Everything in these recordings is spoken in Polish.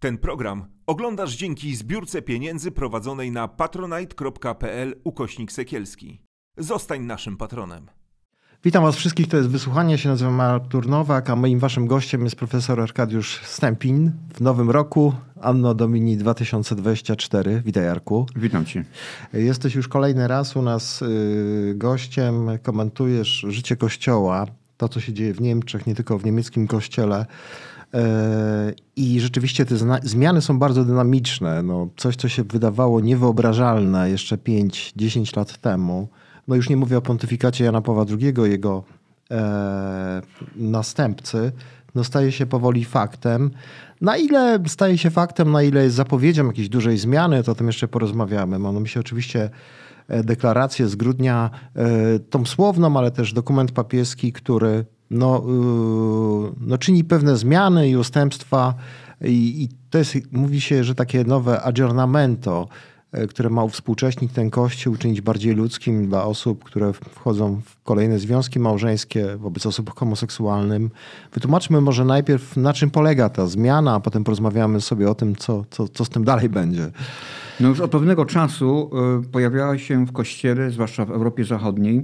Ten program oglądasz dzięki zbiórce pieniędzy prowadzonej na patronite.pl/Sekielski. Zostań naszym patronem. Witam Was wszystkich, to jest Wysłuchanie. Ja się nazywam Artur Nowak, a moim waszym gościem jest profesor Arkadiusz Stępiń. W nowym roku, Anno Domini 2024. Witaj, Jarku. Witam Cię. Jesteś już kolejny raz u nas gościem. Komentujesz życie Kościoła, to co się dzieje w Niemczech, nie tylko w niemieckim Kościele. I rzeczywiście te zmiany są bardzo dynamiczne. No, coś, co się wydawało niewyobrażalne jeszcze 5-10 lat temu. No już nie mówię o pontyfikacie Jana Pawła II, jego następcy, no staje się powoli faktem. Na ile staje się faktem, na ile jest zapowiedzią jakiejś dużej zmiany, to o tym jeszcze porozmawiamy. Mam na myśli oczywiście deklarację z grudnia, tą słowną, ale też dokument papieski, który czyni pewne zmiany i ustępstwa. I to jest, mówi się, że takie nowe aggiornamento, które ma uwspółcześnić ten Kościół, uczynić bardziej ludzkim dla osób, które wchodzą w kolejne związki małżeńskie wobec osób homoseksualnych. Wytłumaczmy może najpierw, na czym polega ta zmiana, a potem porozmawiamy sobie o tym, co z tym dalej będzie. No już od pewnego czasu pojawiała się w Kościele, zwłaszcza w Europie Zachodniej,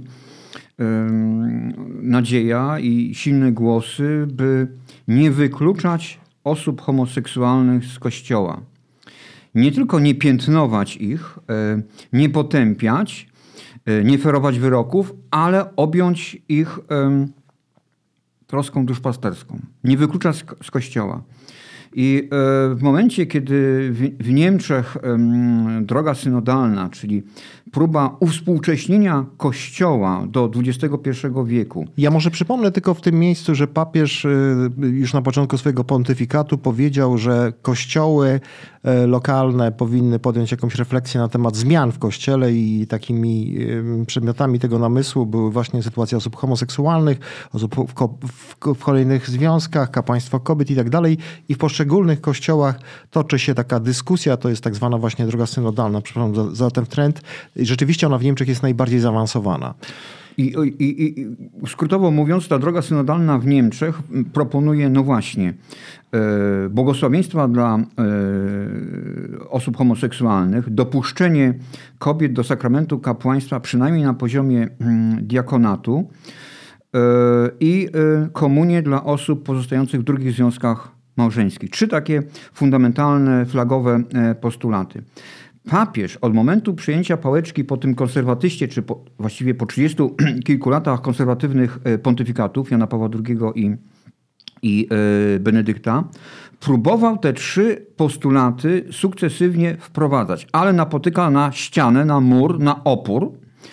nadzieja i silne głosy, by nie wykluczać osób homoseksualnych z Kościoła. Nie tylko nie piętnować ich, nie potępiać, nie ferować wyroków, ale objąć ich troską duszpasterską. Nie wykluczać z Kościoła. I w momencie, kiedy w Niemczech droga synodalna, czyli próba uwspółcześnienia Kościoła do XXI wieku. Ja może przypomnę tylko w tym miejscu, że papież już na początku swojego pontyfikatu powiedział, że kościoły lokalne powinny podjąć jakąś refleksję na temat zmian w Kościele i takimi przedmiotami tego namysłu były właśnie sytuacja osób homoseksualnych, osób w kolejnych związkach, kapłaństwo kobiet i tak dalej. I w poszczególnych kościołach toczy się taka dyskusja, to jest tak zwana właśnie droga synodalna, przepraszam za ten trend. I rzeczywiście ona w Niemczech jest najbardziej zaawansowana. I skrótowo mówiąc, ta droga synodalna w Niemczech proponuje, no właśnie, błogosławieństwa dla osób homoseksualnych, dopuszczenie kobiet do sakramentu kapłaństwa przynajmniej na poziomie diakonatu i komunię dla osób pozostających w drugich związkach małżeńskich. 3 takie fundamentalne, flagowe postulaty. Papież od momentu przyjęcia pałeczki po tym konserwatyście, czy właściwie po 30 kilku latach konserwatywnych pontyfikatów Jana Pawła II i Benedykta, próbował te 3 postulaty sukcesywnie wprowadzać, ale napotyka na ścianę, na mur, na opór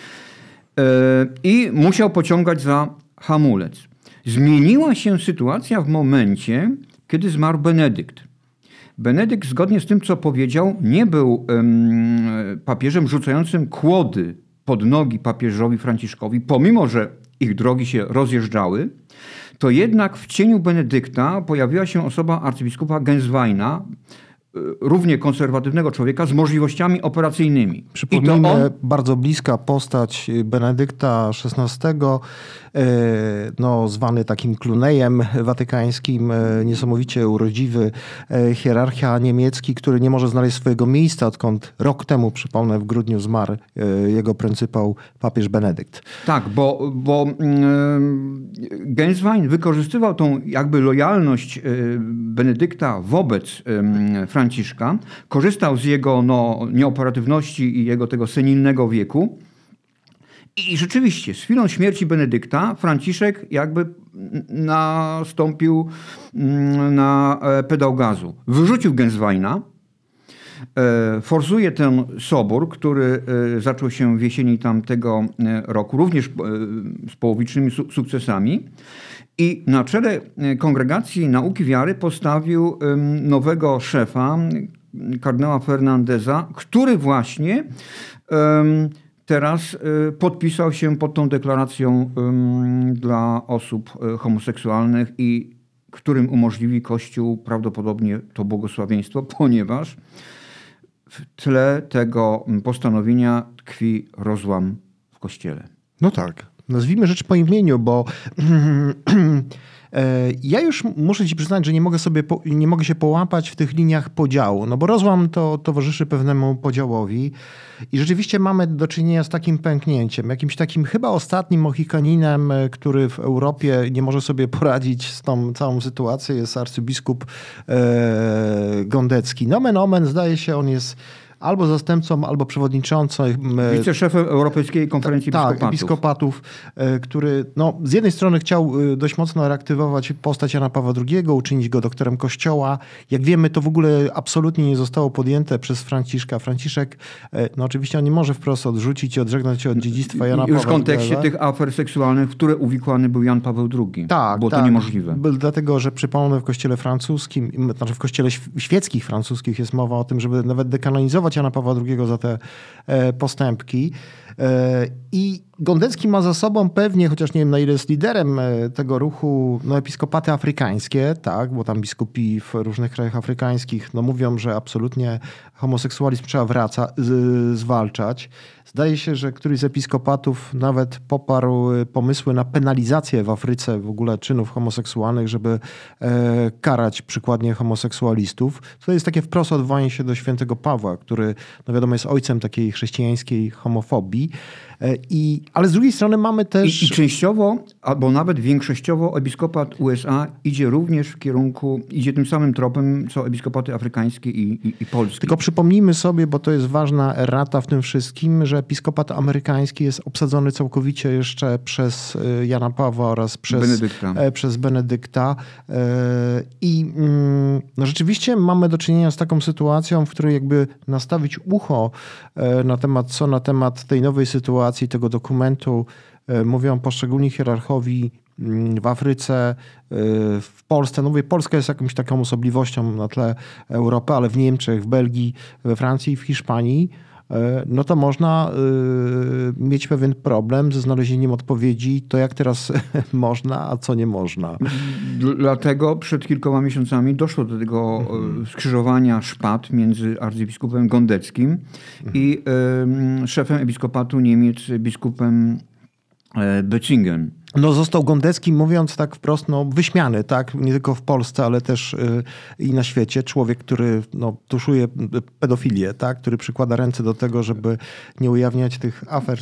i musiał pociągać za hamulec. Zmieniła się sytuacja w momencie, kiedy zmarł Benedykt. Benedykt, zgodnie z tym, co powiedział, nie był papieżem rzucającym kłody pod nogi papieżowi Franciszkowi, pomimo że ich drogi się rozjeżdżały, to jednak w cieniu Benedykta pojawiła się osoba arcybiskupa Gensweina, równie konserwatywnego człowieka z możliwościami operacyjnymi. Przypomnijmy, bardzo bliska postać Benedykta XVI, zwany takim Clunejem watykańskim, niesamowicie urodziwy hierarcha niemiecki, który nie może znaleźć swojego miejsca, odkąd rok temu, przypomnę, w grudniu zmarł jego pryncypał papież Benedykt. Tak, bo Genswein wykorzystywał tą jakby lojalność Benedykta wobec Franciszka, korzystał z jego nieoperatywności i jego tego senilnego wieku. I rzeczywiście, z chwilą śmierci Benedykta Franciszek jakby nastąpił na pedał gazu. Wyrzucił Gensweina, forsuje ten sobór, który zaczął się w jesieni tamtego roku, również z połowicznymi sukcesami. I na czele Kongregacji Nauki Wiary postawił nowego szefa, kardynała Fernandeza, który właśnie teraz podpisał się pod tą deklaracją dla osób homoseksualnych i którym umożliwi Kościół prawdopodobnie to błogosławieństwo, ponieważ w tle tego postanowienia tkwi rozłam w Kościele. No tak. Nazwijmy rzecz po imieniu, bo Ja już muszę ci przyznać, że nie mogę się połapać w tych liniach podziału, no bo rozłam to towarzyszy pewnemu podziałowi i rzeczywiście mamy do czynienia z takim pęknięciem, jakimś takim chyba ostatnim Mohikaninem, który w Europie nie może sobie poradzić z tą całą sytuacją, jest arcybiskup Gondecki. Nomen omen, zdaje się, on jest albo zastępcą, albo przewodniczącym. Wiceszefem Europejskiej Konferencji Episkopatów, który z jednej strony chciał dość mocno reaktywować postać Jana Pawła II, uczynić go doktorem Kościoła. Jak wiemy, to w ogóle absolutnie nie zostało podjęte przez Franciszka. Franciszek, oczywiście on nie może wprost odrzucić i odżegnać się od dziedzictwa Jana Pawła II. Już w kontekście tych afer seksualnych, w które uwikłany był Jan Paweł II. Było to niemożliwe. Dlatego, że przypomnę, w kościele francuskim, znaczy w kościele świeckich francuskich jest mowa o tym, żeby nawet dekanonizować Jana Pawła II za te postępki. I Gondecki ma za sobą pewnie, chociaż nie wiem na ile jest liderem tego ruchu, episkopaty afrykańskie, tak, bo tam biskupi w różnych krajach afrykańskich mówią, że absolutnie homoseksualizm trzeba zwalczać. Zdaje się, że któryś z episkopatów nawet poparł pomysły na penalizację w Afryce w ogóle czynów homoseksualnych, żeby karać przykładnie homoseksualistów. To jest takie wprost odwołanie się do świętego Pawła, który wiadomo jest ojcem takiej chrześcijańskiej homofobii. Ale z drugiej strony mamy też... I częściowo, albo nawet większościowo episkopat USA idzie tym samym tropem, co episkopaty afrykańskie i polskie. Tylko przypomnijmy sobie, bo to jest ważna errata w tym wszystkim, że episkopat amerykański jest obsadzony całkowicie jeszcze przez Jana Pawła oraz przez Benedykta. I rzeczywiście mamy do czynienia z taką sytuacją, w której jakby nastawić ucho na temat tej nowej sytuacji, tego dokumentu mówią poszczególni hierarchowie w Afryce, w Polsce. Polska jest jakąś taką osobliwością na tle Europy, ale w Niemczech, w Belgii, we Francji, w Hiszpanii, to można mieć pewien problem ze znalezieniem odpowiedzi, to jak teraz można, a co nie można. Dlatego przed kilkoma miesiącami doszło do tego skrzyżowania szpad między arcybiskupem Gondeckim i szefem episkopatu Niemiec, biskupem Böttingen. Został Gondecki, mówiąc tak wprost, wyśmiany, tak? Nie tylko w Polsce, ale też i na świecie. Człowiek, który tuszuje pedofilię, tak? Który przykłada ręce do tego, żeby nie ujawniać tych afer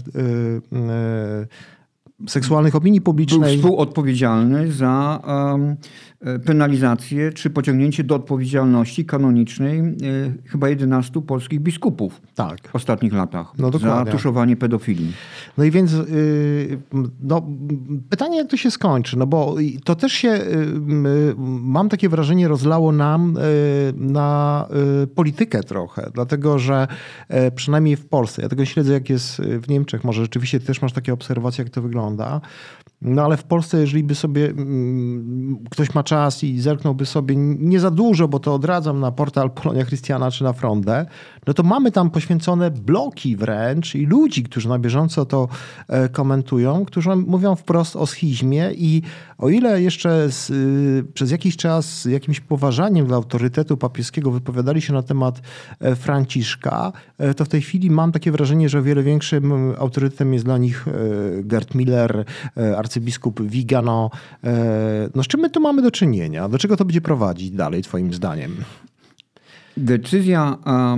seksualnych opinii publicznej. Był współodpowiedzialny za penalizację czy pociągnięcie do odpowiedzialności kanonicznej chyba 11 polskich biskupów w ostatnich latach za tuszowanie pedofilii. I więc pytanie, jak to się skończy, bo to też się, mam takie wrażenie, rozlało nam na politykę trochę, dlatego, że przynajmniej w Polsce, ja tego śledzę, jak jest w Niemczech, może rzeczywiście też masz takie obserwacje, jak to wygląda, ale w Polsce, jeżeli by sobie ktoś ma czas i zerknąłby sobie nie za dużo, bo to odradzam na portal Polonia Christiana czy na Frondę, to mamy tam poświęcone bloki wręcz i ludzi, którzy na bieżąco to komentują, którzy mówią wprost o schizmie i o ile jeszcze przez jakiś czas z jakimś poważaniem dla autorytetu papieskiego wypowiadali się na temat Franciszka, to w tej chwili mam takie wrażenie, że o wiele większym autorytetem jest dla nich Gerd Miller, arcybiskup Vigano. Z czym my tu mamy do czynienia? Do czego to będzie prowadzić dalej, twoim zdaniem? Decyzja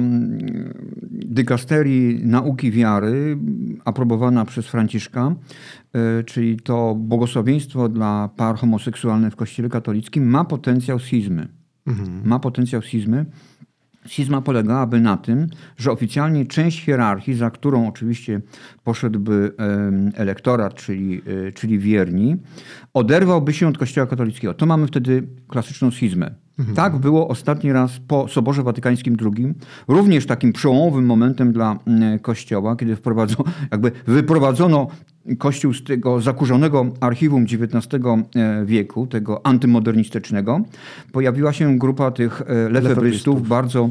dykasterii nauki wiary aprobowana przez Franciszka, czyli to błogosławieństwo dla par homoseksualnych w Kościele katolickim, ma potencjał schizmy. Schizma polegałaby na tym, że oficjalnie część hierarchii, za którą oczywiście poszedłby elektorat, czyli wierni, oderwałby się od Kościoła katolickiego. To mamy wtedy klasyczną schizmę. Tak było ostatni raz po Soborze Watykańskim II. Również takim przełomowym momentem dla Kościoła, kiedy wyprowadzono Kościół z tego zakurzonego archiwum XIX wieku, tego antymodernistycznego. Pojawiła się grupa tych lefebrystów, bardzo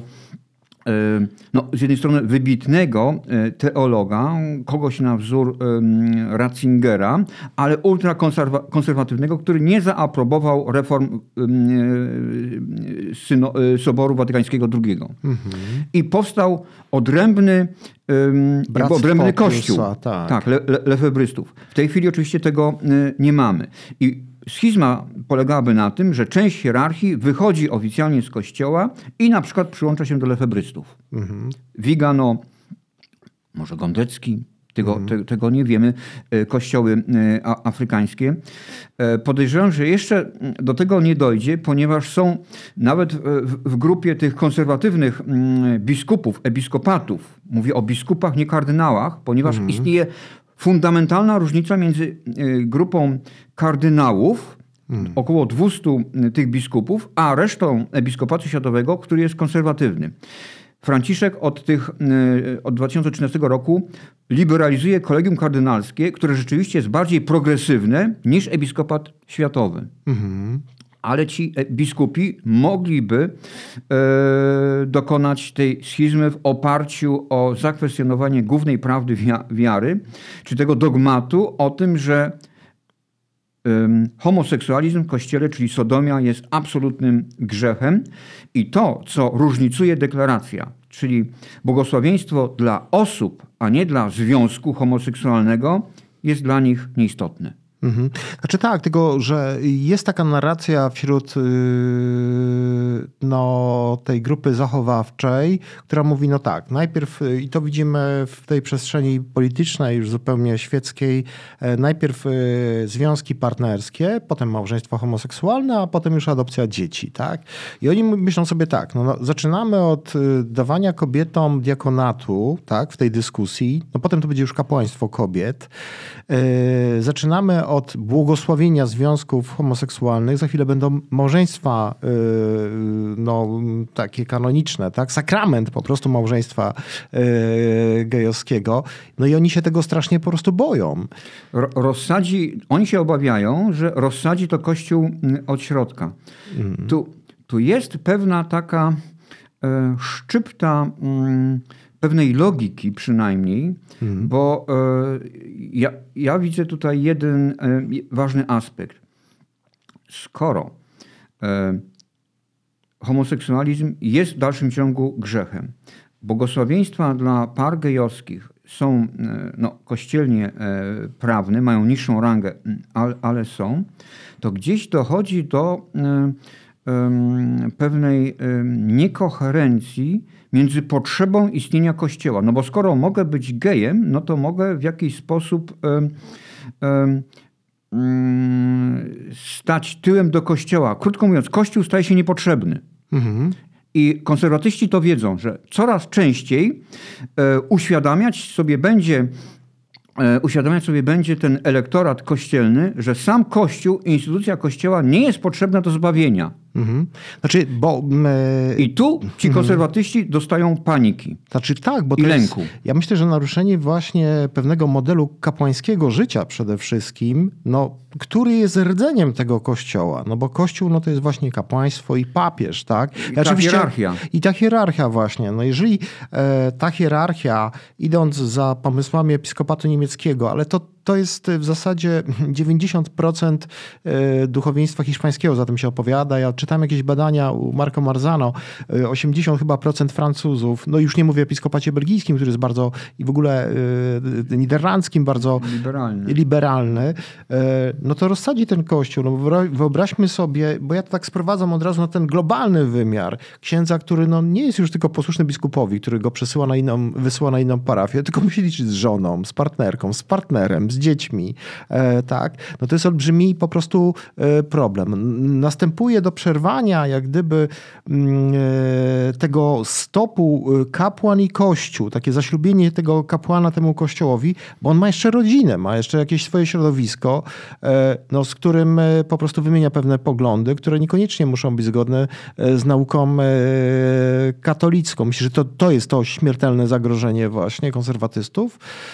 z jednej strony wybitnego teologa, kogoś na wzór Ratzingera, ale ultrakonserwatywnego, który nie zaaprobował reform Soboru Watykańskiego II. I powstał odrębny kościół lefebrystów. W tej chwili oczywiście tego nie mamy. I schizma polegałaby na tym, że część hierarchii wychodzi oficjalnie z kościoła i na przykład przyłącza się do lefebrystów. Wigano, może Gondecki, tego nie wiemy, kościoły afrykańskie. Podejrzewam, że jeszcze do tego nie dojdzie, ponieważ są nawet w grupie tych konserwatywnych biskupów, episkopatów, mówię o biskupach, nie kardynałach, ponieważ istnieje fundamentalna różnica między grupą kardynałów, około 200 tych biskupów, a resztą episkopatu światowego, który jest konserwatywny. Franciszek od 2013 roku liberalizuje kolegium kardynalskie, które rzeczywiście jest bardziej progresywne niż episkopat światowy. Ale ci biskupi mogliby dokonać tej schizmy w oparciu o zakwestionowanie głównej prawdy wiary, czy tego dogmatu o tym, że homoseksualizm w Kościele, czyli sodomia, jest absolutnym grzechem i to, co różnicuje deklaracja, czyli błogosławieństwo dla osób, a nie dla związku homoseksualnego, jest dla nich nieistotne. Znaczy tak, tylko że jest taka narracja wśród tej grupy zachowawczej, która mówi, no tak, najpierw, i to widzimy w tej przestrzeni politycznej, już zupełnie świeckiej, najpierw związki partnerskie, potem małżeństwo homoseksualne, a potem już adopcja dzieci, tak? I oni myślą sobie tak, zaczynamy od dawania kobietom diakonatu, tak, w tej dyskusji, potem to będzie już kapłaństwo kobiet, zaczynamy od błogosławienia związków homoseksualnych. Za chwilę będą małżeństwa takie kanoniczne, tak? Sakrament po prostu małżeństwa gejowskiego. No i oni się tego strasznie po prostu boją. Oni się obawiają, że rozsadzi to Kościół od środka. Tu jest pewna taka szczypta pewnej logiki przynajmniej, bo ja widzę tutaj jeden ważny aspekt. Skoro homoseksualizm jest w dalszym ciągu grzechem, błogosławieństwa dla par gejowskich są kościelnie prawne, mają niższą rangę, ale są, to gdzieś dochodzi do pewnej niekoherencji między potrzebą istnienia Kościoła. No bo skoro mogę być gejem, no to mogę w jakiś sposób stać tyłem do Kościoła. Krótko mówiąc, Kościół staje się niepotrzebny. I konserwatyści to wiedzą, że coraz częściej uświadamiać sobie będzie ten elektorat kościelny, że sam Kościół, instytucja Kościoła nie jest potrzebna do zbawienia. Znaczy, I tu ci konserwatyści dostają paniki. Znaczy tak, bo i to lęku. Ja myślę, że naruszenie właśnie pewnego modelu kapłańskiego życia przede wszystkim, który jest rdzeniem tego Kościoła. Bo Kościół to jest właśnie kapłaństwo i papież, tak? I ta hierarchia. I ta hierarchia właśnie. Jeżeli ta hierarchia, idąc za pomysłami episkopatu niemieckiego, ale to jest w zasadzie 90% duchowieństwa hiszpańskiego za tym się opowiada. Ja czytam jakieś badania u Marco Marzano, 80% chyba procent Francuzów, już nie mówię o episkopacie belgijskim, który jest bardzo, i w ogóle niderlandzkim, bardzo liberalny, to rozsadzi ten Kościół. Wyobraźmy sobie, bo ja to tak sprowadzam od razu na ten globalny wymiar księdza, który nie jest już tylko posłuszny biskupowi, który go wysyła na inną parafię, tylko musi liczyć z żoną, z partnerką, z partnerem, z dziećmi, tak? To jest olbrzymi po prostu problem. Następuje do przerwania jak gdyby tego stopu kapłan i kościół, takie zaślubienie tego kapłana temu kościołowi, bo on ma jeszcze rodzinę, ma jeszcze jakieś swoje środowisko, z którym po prostu wymienia pewne poglądy, które niekoniecznie muszą być zgodne z nauką katolicką. Myślę, że to jest to śmiertelne zagrożenie właśnie konserwatystów.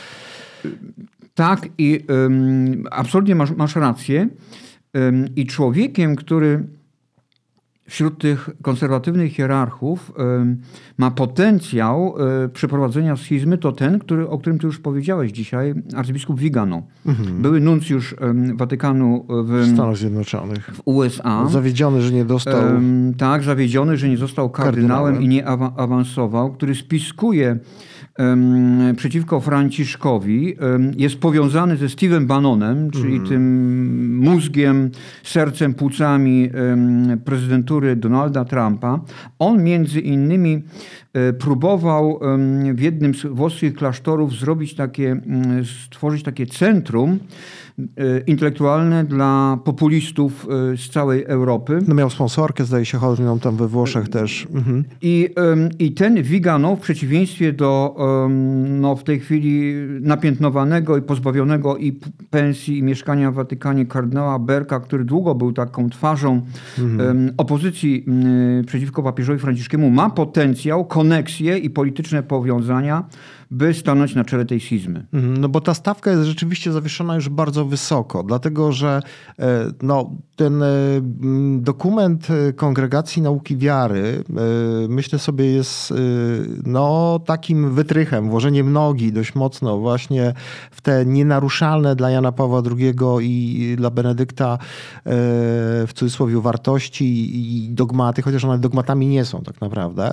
Tak i absolutnie masz rację. I człowiekiem, który wśród tych konserwatywnych hierarchów ma potencjał przeprowadzenia schizmy, to ten, o którym ty już powiedziałeś dzisiaj, arcybiskup Vigano. Były nuncjusz Watykanu w Stanach Zjednoczonych. W USA. Zawiedziony, że nie dostał... Tak, zawiedziony, że nie został kardynałem i nie awansował, który spiskuje przeciwko Franciszkowi, jest powiązany ze Steve'em Bannonem, czyli tym mózgiem, sercem, płucami prezydentury Donalda Trumpa. On między innymi próbował w jednym z włoskich klasztorów stworzyć takie centrum intelektualne dla populistów z całej Europy. No miał sponsorkę, zdaje się, chodną tam we Włoszech też. I ten Vigano w przeciwieństwie do w tej chwili napiętnowanego i pozbawionego i pensji i mieszkania w Watykanie kardynała Berka, który długo był taką twarzą opozycji przeciwko papieżowi Franciszkiemu, ma potencjał, koneksje i polityczne powiązania, by stanąć na czele tej schizmy. No bo ta stawka jest rzeczywiście zawieszona już bardzo wysoko, dlatego że ten dokument Kongregacji Nauki Wiary, myślę sobie, jest takim wytrychem, włożeniem nogi dość mocno właśnie w te nienaruszalne dla Jana Pawła II i dla Benedykta w cudzysłowie wartości i dogmaty, chociaż one dogmatami nie są tak naprawdę.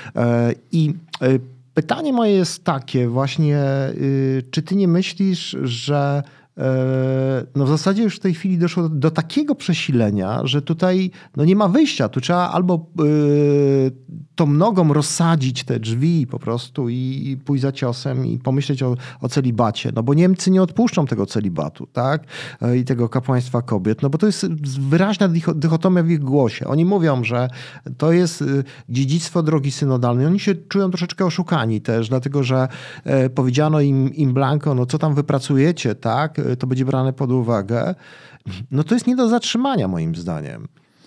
Pytanie moje jest takie właśnie, czy ty nie myślisz, że w zasadzie już w tej chwili doszło do takiego przesilenia, że tutaj nie ma wyjścia. Tu trzeba albo tą nogą rozsadzić te drzwi po prostu i pójść za ciosem i pomyśleć o celibacie. No bo Niemcy nie odpuszczą tego celibatu, tak? I tego kapłaństwa kobiet. No bo to jest wyraźna dychotomia w ich głosie. Oni mówią, że to jest dziedzictwo drogi synodalnej. Oni się czują troszeczkę oszukani też, dlatego że powiedziano im blanko, co tam wypracujecie, tak? To będzie brane pod uwagę. No to jest nie do zatrzymania moim zdaniem.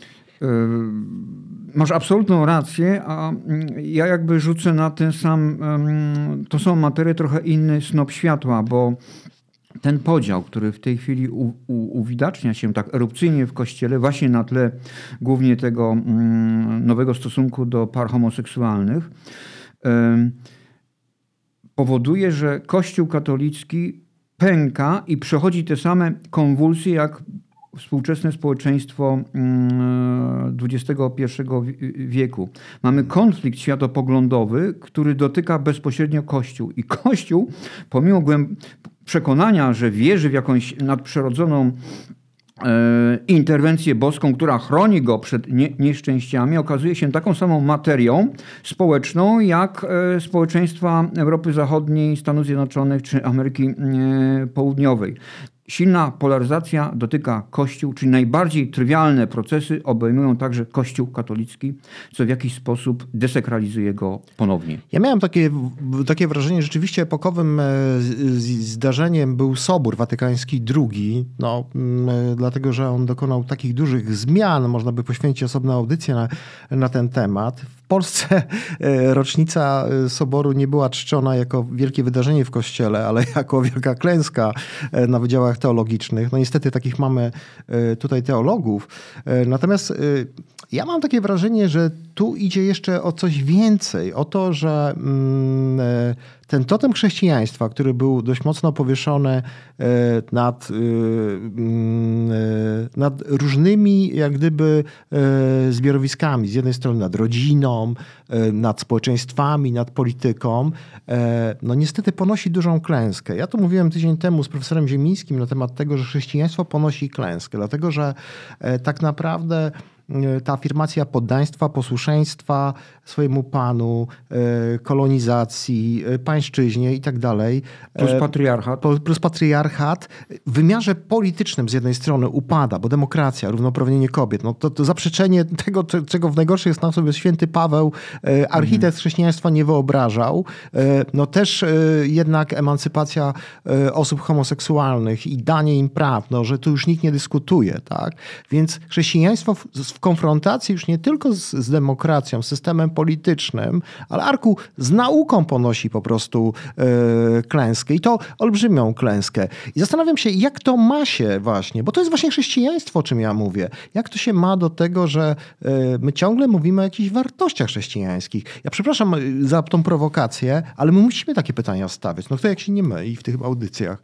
Masz absolutną rację, a ja jakby rzucę na tą samą materię trochę inny snop światła, bo ten podział, który w tej chwili uwidacznia się tak erupcyjnie w Kościele, właśnie na tle głównie tego nowego stosunku do par homoseksualnych, powoduje, że Kościół katolicki pęka i przechodzi te same konwulsje jak współczesne społeczeństwo XXI wieku. Mamy konflikt światopoglądowy, który dotyka bezpośrednio Kościół. I Kościół, pomimo przekonania, że wierzy w jakąś nadprzyrodzoną interwencję boską, która chroni go przed nieszczęściami, okazuje się taką samą materią społeczną jak społeczeństwa Europy Zachodniej, Stanów Zjednoczonych czy Ameryki Południowej. Silna polaryzacja dotyka Kościół, czyli najbardziej trywialne procesy obejmują także Kościół katolicki, co w jakiś sposób desakralizuje go ponownie. Ja miałem takie wrażenie, że rzeczywiście epokowym zdarzeniem był Sobór Watykański II, dlatego że on dokonał takich dużych zmian, można by poświęcić osobną audycję na ten temat. W Polsce rocznica Soboru nie była czczona jako wielkie wydarzenie w Kościele, ale jako wielka klęska na wydziałach teologicznych. No niestety takich mamy tutaj teologów. Natomiast ja mam takie wrażenie, że tu idzie jeszcze o coś więcej. O to, że ten totem chrześcijaństwa, który był dość mocno powieszony nad różnymi jak gdyby zbiorowiskami. Z jednej strony nad rodziną, nad społeczeństwami, nad polityką. Niestety ponosi dużą klęskę. Ja tu mówiłem tydzień temu z profesorem Ziemińskim na temat tego, że chrześcijaństwo ponosi klęskę. Dlatego, że tak naprawdę ta afirmacja poddaństwa, posłuszeństwa swojemu panu, kolonizacji, pańszczyźnie i tak dalej. Plus patriarchat. W wymiarze politycznym z jednej strony upada, bo demokracja, równouprawnienie kobiet, to zaprzeczenie tego, czego w najgorszych snach sobie święty Paweł, architekt chrześcijaństwa, nie wyobrażał. Też jednak emancypacja osób homoseksualnych i danie im praw, że tu już nikt nie dyskutuje. Tak? Więc chrześcijaństwo w w konfrontacji już nie tylko z demokracją, z systemem politycznym, ale Arku, z nauką ponosi po prostu klęskę i to olbrzymią klęskę. I zastanawiam się, jak to ma się właśnie, bo to jest właśnie chrześcijaństwo, o czym ja mówię. Jak to się ma do tego, że my ciągle mówimy o jakichś wartościach chrześcijańskich. Ja przepraszam za tą prowokację, ale my musimy takie pytania stawiać. No kto jak się nie my i w tych audycjach.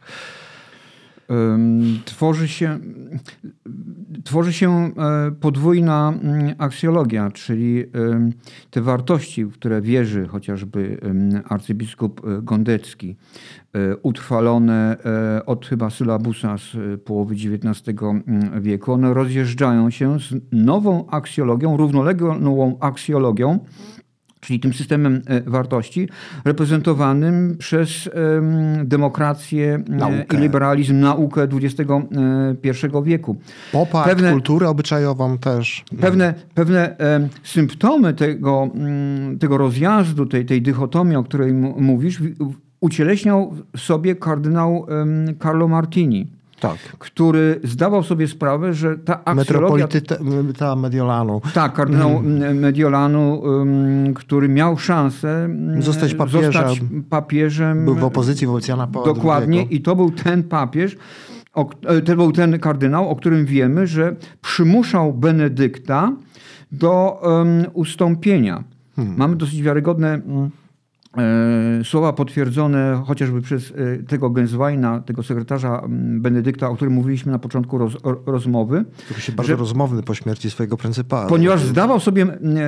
Tworzy się podwójna aksjologia, czyli te wartości, w które wierzy chociażby arcybiskup Gondecki, utrwalone od chyba sylabusa z połowy XIX wieku, one rozjeżdżają się z nową aksjologią, równoległą aksjologią, czyli tym systemem wartości reprezentowanym przez demokrację i liberalizm, naukę XXI wieku. Poparł kulturę obyczajową też. Pewne symptomy tego rozjazdu, tej dychotomii, o której mówisz, ucieleśniał w sobie kardynał Carlo Martini. Tak. Który zdawał sobie sprawę, że ta aksjologia... Metropolita Mediolanu. Tak, kardynał Mediolanu, który miał szansę zostać papieżem. Był w opozycji wobec Jana Pawła Dokładnie. II. I to był ten papież, to był ten kardynał, o którym wiemy, że przymuszał Benedykta do ustąpienia. Mamy dosyć wiarygodne słowa potwierdzone chociażby przez tego Gensweina, tego sekretarza Benedykta, o którym mówiliśmy na początku rozmowy. Który się bardzo rozmowny po śmierci swojego pryncypała. Ponieważ zdawał sobie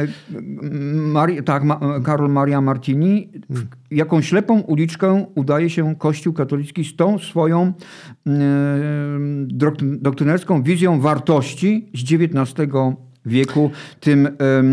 Karol Maria Martini, jaką ślepą uliczkę udaje się Kościół katolicki z tą swoją doktrynerską wizją wartości z XIX wieku, tym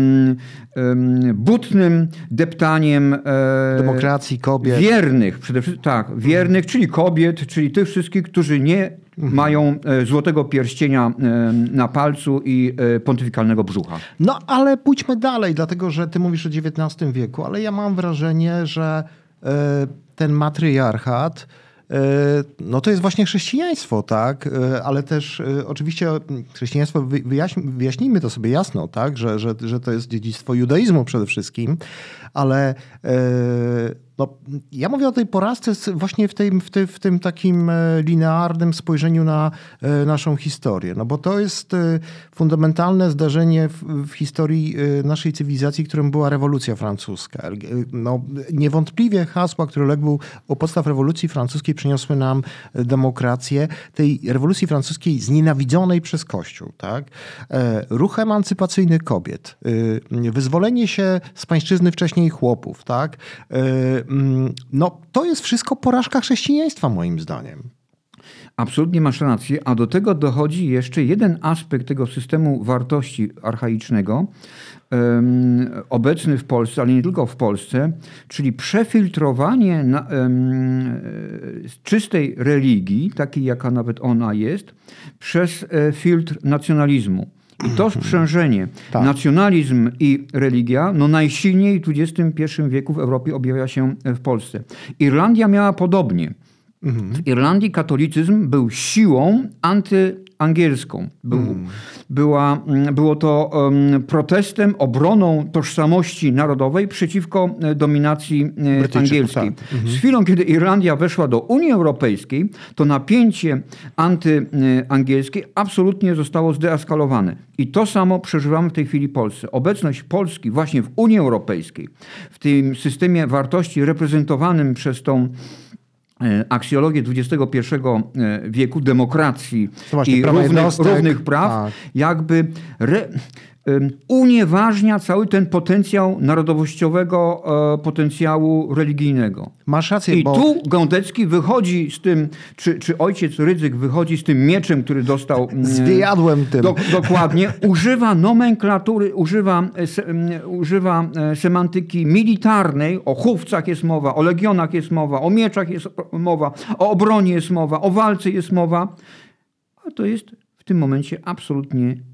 butnym deptaniem demokracji, kobiet. Wiernych, przede wszystkim, tak, wiernych, czyli kobiet, czyli tych wszystkich, którzy nie mają złotego pierścienia na palcu i pontyfikalnego brzucha. No ale pójdźmy dalej, dlatego że ty mówisz o XIX wieku, ale ja mam wrażenie, że ten matryarchat no to jest właśnie chrześcijaństwo, tak? Ale też oczywiście chrześcijaństwo, wyjaśnijmy to sobie jasno, tak? Że to jest dziedzictwo judaizmu przede wszystkim, ale no, ja mówię o tej porażce właśnie w tym takim linearnym spojrzeniu na naszą historię. No bo to jest fundamentalne zdarzenie w historii naszej cywilizacji, którym była rewolucja francuska. No, niewątpliwie hasła, które legły u podstaw rewolucji francuskiej, przyniosły nam demokrację. Tej rewolucji francuskiej znienawidzonej przez Kościół. Tak? Ruch emancypacyjny kobiet. Wyzwolenie się z pańszczyzny wcześniej chłopów. Tak? No, to jest wszystko porażka chrześcijaństwa, moim zdaniem. Absolutnie masz rację, a do tego dochodzi jeszcze jeden aspekt tego systemu wartości archaicznego, obecny w Polsce, ale nie tylko w Polsce, czyli przefiltrowanie czystej religii, takiej jaka nawet ona jest, przez filtr nacjonalizmu. I to sprzężenie, nacjonalizm i religia, no najsilniej w XXI wieku w Europie objawia się w Polsce. Irlandia miała podobnie. W Irlandii katolicyzm był siłą antyangielską. Było to protestem, obroną tożsamości narodowej przeciwko dominacji angielskiej. Tak. Z chwilą, kiedy Irlandia weszła do Unii Europejskiej, to napięcie antyangielskie absolutnie zostało zdeeskalowane. I to samo przeżywamy w tej chwili w Polsce. Obecność Polski właśnie w Unii Europejskiej, w tym systemie wartości reprezentowanym przez tą aksjologię XXI wieku, demokracji i równych praw, jakby unieważnia cały ten potencjał narodowościowego, potencjału religijnego. Masz rację, I tu Gondecki wychodzi z tym, czy ojciec Rydzyk wychodzi z tym mieczem, który dostał... Z wyjadłem tym. Dokładnie. Używa nomenklatury, używa semantyki militarnej. O chówcach jest mowa, o legionach jest mowa, o mieczach jest mowa, o obronie jest mowa, o walce jest mowa. A to jest w tym momencie absolutnie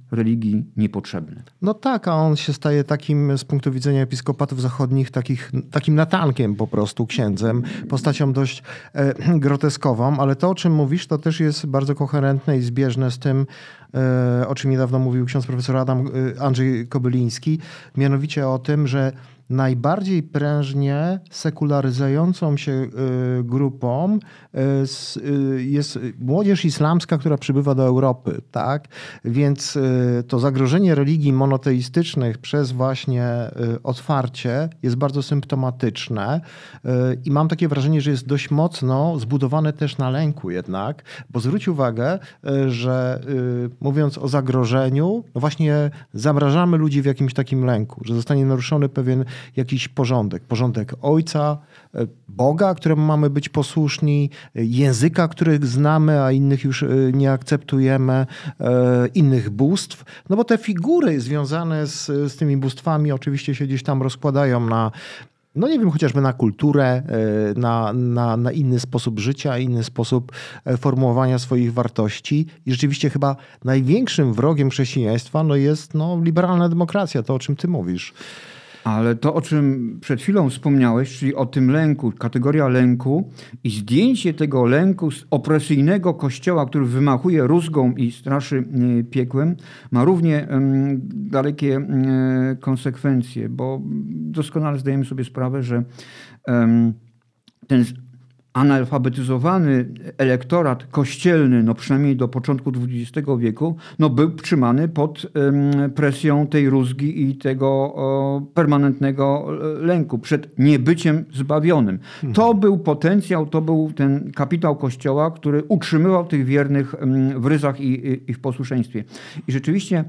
religii niepotrzebny. No tak, a on się staje takim z punktu widzenia episkopatów zachodnich, takim natankiem po prostu, księdzem, postacią dość groteskową, ale to, o czym mówisz, to też jest bardzo koherentne i zbieżne z tym, o czym niedawno mówił ksiądz profesor Andrzej Kobyliński, mianowicie o tym, że najbardziej prężnie sekularyzującą się grupą jest młodzież islamska, która przybywa do Europy, tak? Więc to zagrożenie religii monoteistycznych przez właśnie otwarcie jest bardzo symptomatyczne i mam takie wrażenie, że jest dość mocno zbudowane też na lęku jednak, bo zwróć uwagę, że mówiąc o zagrożeniu, no właśnie zamrażamy ludzi w jakimś takim lęku, że zostanie naruszony pewien jakiś porządek Ojca, Boga, któremu mamy być posłuszni, języka, których znamy, a innych już nie akceptujemy, innych bóstw. No bo te figury związane z tymi bóstwami oczywiście się gdzieś tam rozkładają na, no nie wiem, chociażby na kulturę, na inny sposób życia, inny sposób formułowania swoich wartości. I rzeczywiście chyba największym wrogiem chrześcijaństwa jest liberalna demokracja, to o czym ty mówisz. Ale to, o czym przed chwilą wspomniałeś, czyli o tym lęku, kategoria lęku i zdjęcie tego lęku z opresyjnego kościoła, który wymachuje rózgą i straszy piekłem, ma równie dalekie konsekwencje, bo doskonale zdajemy sobie sprawę, że ten analfabetyzowany elektorat kościelny, przynajmniej do początku XX wieku, był trzymany pod presją tej rózgi i tego permanentnego lęku przed niebyciem zbawionym. To był potencjał, to był ten kapitał Kościoła, który utrzymywał tych wiernych w ryzach i w posłuszeństwie. I rzeczywiście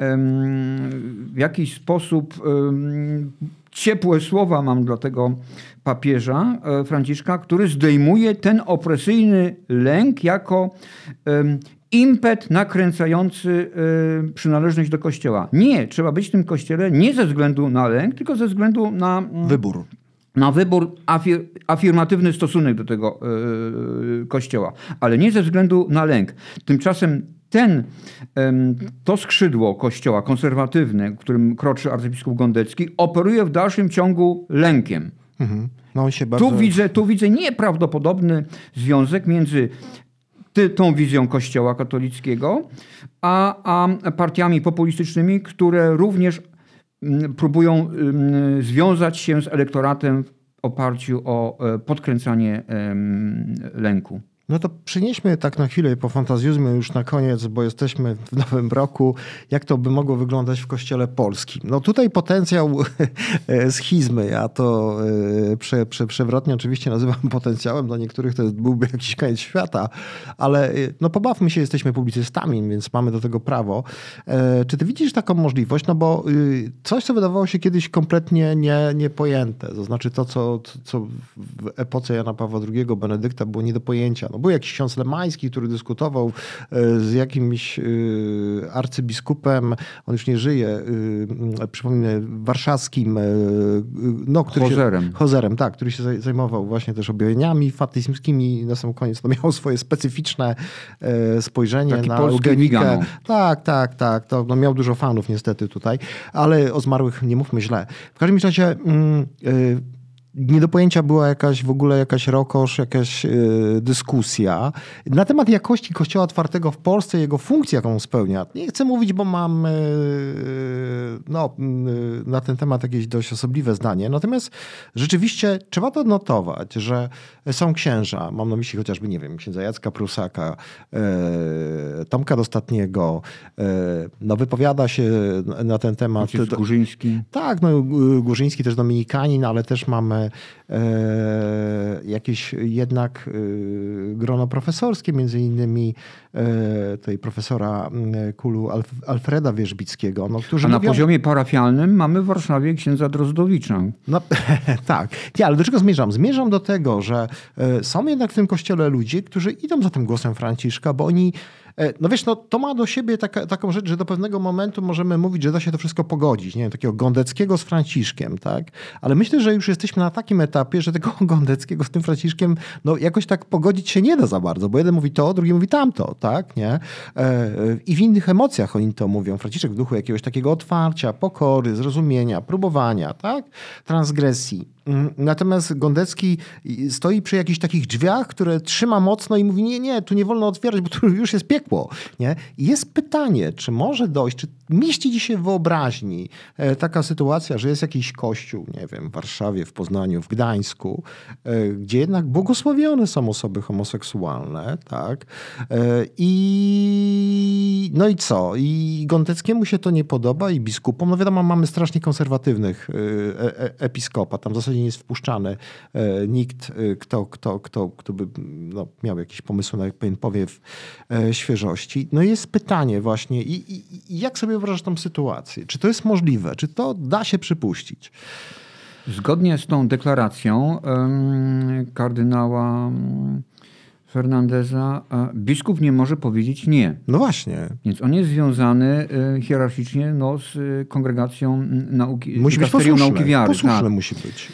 w jakiś sposób ciepłe słowa mam dla tego papieża Franciszka, który zdejmuje ten opresyjny lęk jako impet nakręcający przynależność do Kościoła. Nie, trzeba być w tym Kościele nie ze względu na lęk, tylko ze względu na Wybór. Na wybór, afirmatywny stosunek do tego Kościoła, ale nie ze względu na lęk. Tymczasem to skrzydło Kościoła konserwatywne, którym kroczy arcybiskup Gondecki, operuje w dalszym ciągu lękiem. Mhm. No on się bardzo... Tu widzę nieprawdopodobny związek między tą wizją Kościoła katolickiego, a partiami populistycznymi, które również próbują związać się z elektoratem w oparciu o podkręcanie lęku. No to przenieśmy tak na chwilę, pofantazjuzmy już na koniec, bo jesteśmy w nowym roku. Jak to by mogło wyglądać w Kościele polskim? No tutaj potencjał schizmy, ja to przewrotnie oczywiście nazywam potencjałem, dla niektórych to byłby jakiś koniec świata, ale pobawmy się, jesteśmy publicystami, więc mamy do tego prawo. Czy ty widzisz taką możliwość? No bo coś, co wydawało się kiedyś kompletnie niepojęte, to znaczy to, co w epoce Jana Pawła II, Benedykta było nie do pojęcia. Był jakiś ksiądz Lemański, który dyskutował z jakimś arcybiskupem, on już nie żyje, przypomnę, warszawskim, Hozerem, tak, który się zajmował właśnie też objawieniami fatyzmskimi. Na sam koniec to miało swoje specyficzne spojrzenie taki na eugenikę. Vigano. Tak. To miał dużo fanów niestety tutaj, ale o zmarłych nie mówmy źle. W każdym razie nie do pojęcia była jakaś rokosz, jakaś dyskusja na temat jakości Kościoła otwartego w Polsce, jego funkcji, jaką on spełnia. Nie chcę mówić, bo mam na ten temat jakieś dość osobliwe zdanie. Natomiast rzeczywiście trzeba to odnotować, że są księża, mam na myśli chociażby, nie wiem, księdza Jacka Prusaka, Tomka Dostatniego, wypowiada się na ten temat. Górzyński. Tak, Górzyński też dominikanin, ale też mamy jakieś jednak grono profesorskie, między innymi tutaj profesora Kulu Alfreda Wierzbickiego. A na poziomie parafialnym mamy w Warszawie księdza Drozdowicza. No, tak. Ale do czego zmierzam? Zmierzam do tego, że są jednak w tym kościele ludzie, którzy idą za tym głosem Franciszka, bo oni No wiesz, no to ma do siebie taką rzecz, że do pewnego momentu możemy mówić, że da się to wszystko pogodzić. Nie wiem, takiego Gondeckiego z Franciszkiem, tak? Ale myślę, że już jesteśmy na takim etapie, że tego Gondeckiego z tym Franciszkiem no jakoś tak pogodzić się nie da za bardzo, bo jeden mówi to, drugi mówi tamto, tak? Nie? I w innych emocjach oni to mówią. Franciszek w duchu jakiegoś takiego otwarcia, pokory, zrozumienia, próbowania, tak? Transgresji. Natomiast Gondecki stoi przy jakichś takich drzwiach, które trzyma mocno i mówi, nie, tu nie wolno otwierać, bo tu już jest piekło. Nie? I jest pytanie, czy może dojść, czy mieści ci się w wyobraźni taka sytuacja, że jest jakiś kościół, nie wiem, w Warszawie, w Poznaniu, w Gdańsku, gdzie jednak błogosławione są osoby homoseksualne, tak? No i co? I Gondeckiemu się to nie podoba i biskupom, no wiadomo, mamy strasznie konserwatywnych episkopat, tam w zasadzie nie jest wpuszczany nikt, kto by no, miał jakiś pomysł na pewien powiew świeżości. No jest pytanie właśnie, i jak sobie wyobrażasz tą sytuację? Czy to jest możliwe? Czy to da się przypuścić? Zgodnie z tą deklaracją kardynała Fernandeza, biskup nie może powiedzieć nie. No właśnie. Więc on jest związany hierarchicznie no, z kongregacją nauki, musi być nauki wiary. Posłuszny tak. musi być.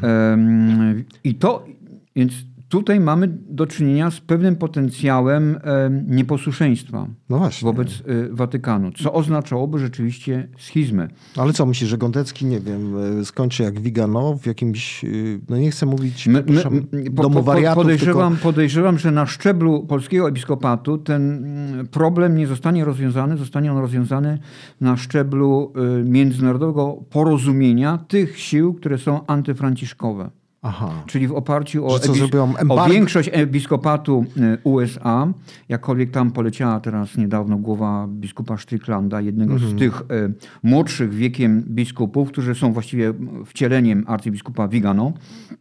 Więc tutaj mamy do czynienia z pewnym potencjałem nieposłuszeństwa no właśnie. wobec Watykanu, co oznaczałoby rzeczywiście schizmę. Ale co, myślisz, że Gondecki, nie wiem, skończy jak Vigano w jakimś, no nie chcę mówić domu wariatów, podejrzewam, że na szczeblu polskiego episkopatu ten problem nie zostanie rozwiązany, zostanie on rozwiązany na szczeblu międzynarodowego porozumienia tych sił, które są antyfranciszkowe. Aha. Czyli w oparciu o większość episkopatu USA, jakkolwiek tam poleciała teraz niedawno głowa biskupa Stricklanda, jednego z tych młodszych wiekiem biskupów, którzy są właściwie wcieleniem arcybiskupa Vigano.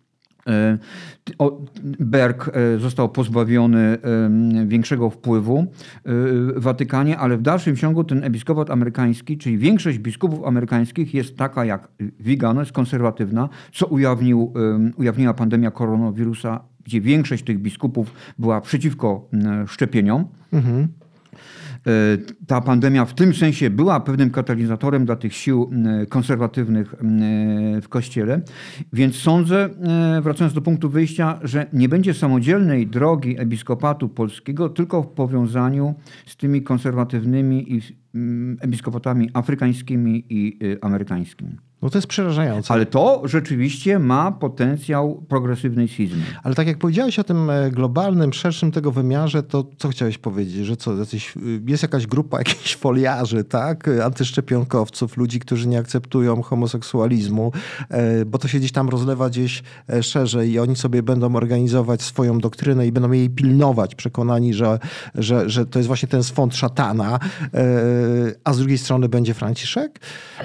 Berg został pozbawiony większego wpływu w Watykanie, ale w dalszym ciągu ten episkopat amerykański, czyli większość biskupów amerykańskich jest taka jak Vigano, jest konserwatywna, co ujawniła pandemia koronawirusa, gdzie większość tych biskupów była przeciwko szczepieniom. Mhm. Ta pandemia w tym sensie była pewnym katalizatorem dla tych sił konserwatywnych w Kościele. Więc sądzę, wracając do punktu wyjścia, że nie będzie samodzielnej drogi episkopatu polskiego, tylko w powiązaniu z tymi konserwatywnymi episkopatami afrykańskimi i amerykańskimi. No to jest przerażające. Ale to rzeczywiście ma potencjał progresywnej schizmy. Ale tak jak powiedziałeś o tym globalnym, szerszym tego wymiarze, to co chciałeś powiedzieć? Że co, jest jakaś grupa jakichś foliarzy, tak? Antyszczepionkowców, ludzi, którzy nie akceptują homoseksualizmu, bo to się gdzieś tam rozlewa gdzieś szerzej i oni sobie będą organizować swoją doktrynę i będą jej pilnować, przekonani, że to jest właśnie ten swąd szatana, a z drugiej strony będzie Franciszek?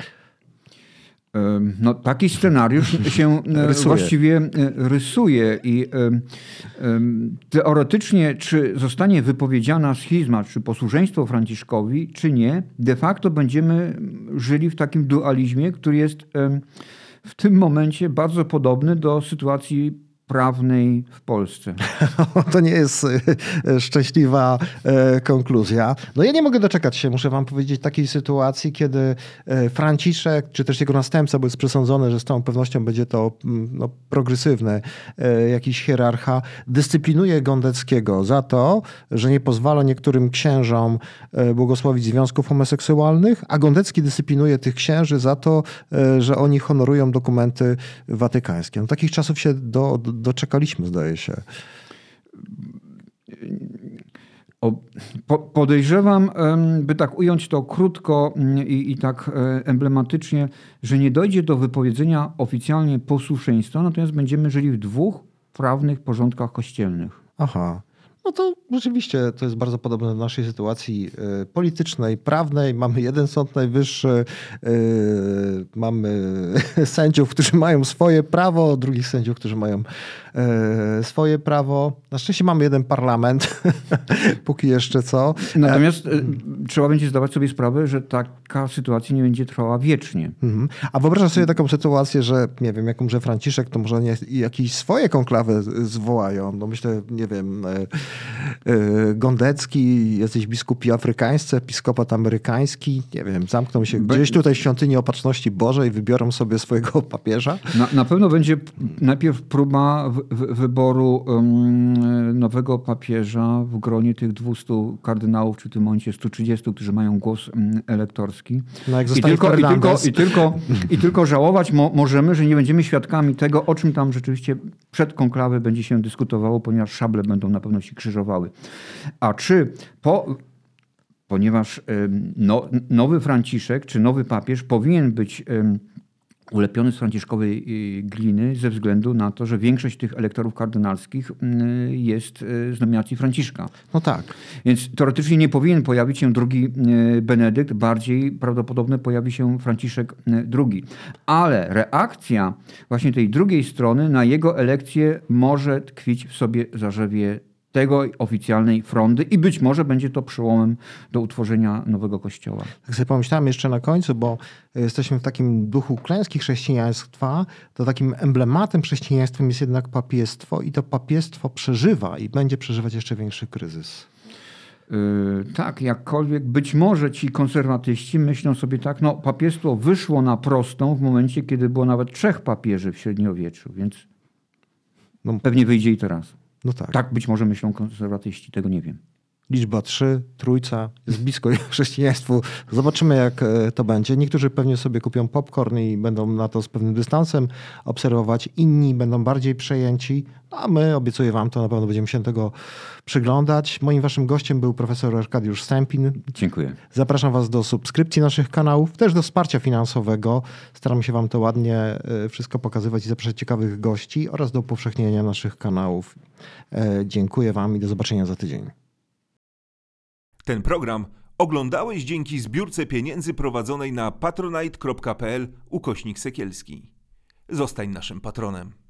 No, taki scenariusz się właściwie rysuje i teoretycznie, czy zostanie wypowiedziana schizma, czy posłuszeństwo Franciszkowi, czy nie, de facto będziemy żyli w takim dualizmie, który jest w tym momencie bardzo podobny do sytuacji prawnej w Polsce. To nie jest szczęśliwa konkluzja. No ja nie mogę doczekać się, muszę wam powiedzieć, takiej sytuacji, kiedy Franciszek, czy też jego następca, bo jest przesądzony, że z całą pewnością będzie to no, progresywny jakiś hierarcha, dyscyplinuje Gondeckiego za to, że nie pozwala niektórym księżom błogosławić związków homoseksualnych, a Gondecki dyscyplinuje tych księży za to, że oni honorują dokumenty watykańskie. No, takich czasów się doczekaliśmy, zdaje się. Podejrzewam, by tak ująć to krótko i tak emblematycznie, że nie dojdzie do wypowiedzenia oficjalnie posłuszeństwa, natomiast będziemy żyli w dwóch prawnych porządkach kościelnych. Aha. No to rzeczywiście to jest bardzo podobne do naszej sytuacji politycznej, prawnej. Mamy jeden Sąd Najwyższy, mamy sędziów, którzy mają swoje prawo, drugich sędziów, którzy mają swoje prawo. Na szczęście mamy jeden parlament, póki jeszcze co. Natomiast trzeba będzie zdawać sobie sprawę, że taka sytuacja nie będzie trwała wiecznie. Mhm. A wyobrażasz sobie taką sytuację, że nie wiem, jak umrze Franciszek, to może jakieś swoje konklawy zwołają. No myślę, nie wiem, Gondecki, jacyś biskupi afrykańscy, episkopat amerykański, nie wiem, zamkną się gdzieś tutaj w świątyni Opatrzności Bożej, wybiorą sobie swojego papieża. Na pewno będzie najpierw próba wyboru nowego papieża w gronie tych 200 kardynałów, czy w tym momencie 130, którzy mają głos elektorski. No jak zostanie Fernandez. I tylko żałować możemy, że nie będziemy świadkami tego, o czym tam rzeczywiście przed konklawy będzie się dyskutowało, ponieważ szable będą na pewno się krzyżowały. A czy ponieważ nowy Franciszek, czy nowy papież powinien być ulepiony z franciszkowej gliny ze względu na to, że większość tych elektorów kardynalskich jest z nominacji Franciszka. No tak. Więc teoretycznie nie powinien pojawić się drugi Benedykt, bardziej prawdopodobne pojawi się Franciszek II. Ale reakcja właśnie tej drugiej strony na jego elekcję może tkwić w sobie zarzewie tego oficjalnej frondy i być może będzie to przełomem do utworzenia nowego kościoła. Tak sobie pomyślałem jeszcze na końcu, bo jesteśmy w takim duchu klęski chrześcijaństwa, to takim emblematem chrześcijaństwa jest jednak papiestwo i to papiestwo przeżywa i będzie przeżywać jeszcze większy kryzys. Tak, jakkolwiek być może ci konserwatyści myślą sobie tak, no papiestwo wyszło na prostą w momencie, kiedy było nawet 3 papieży w średniowieczu, więc pewnie wyjdzie i teraz. No tak. Tak być może myślą konserwatyści, tego nie wiem. Liczba 3, trójca jest blisko chrześcijaństwu. Zobaczymy, jak to będzie. Niektórzy pewnie sobie kupią popcorn i będą na to z pewnym dystansem obserwować. Inni będą bardziej przejęci. No, a my, obiecuję wam, to na pewno będziemy się tego przyglądać. Moim waszym gościem był profesor Arkadiusz Stępin. Dziękuję. Zapraszam was do subskrypcji naszych kanałów, też do wsparcia finansowego. Staram się wam to ładnie wszystko pokazywać i zapraszać ciekawych gości oraz do upowszechnienia naszych kanałów. Dziękuję wam i do zobaczenia za tydzień. Ten program oglądałeś dzięki zbiórce pieniędzy prowadzonej na patronite.pl/Sekielski. Zostań naszym patronem.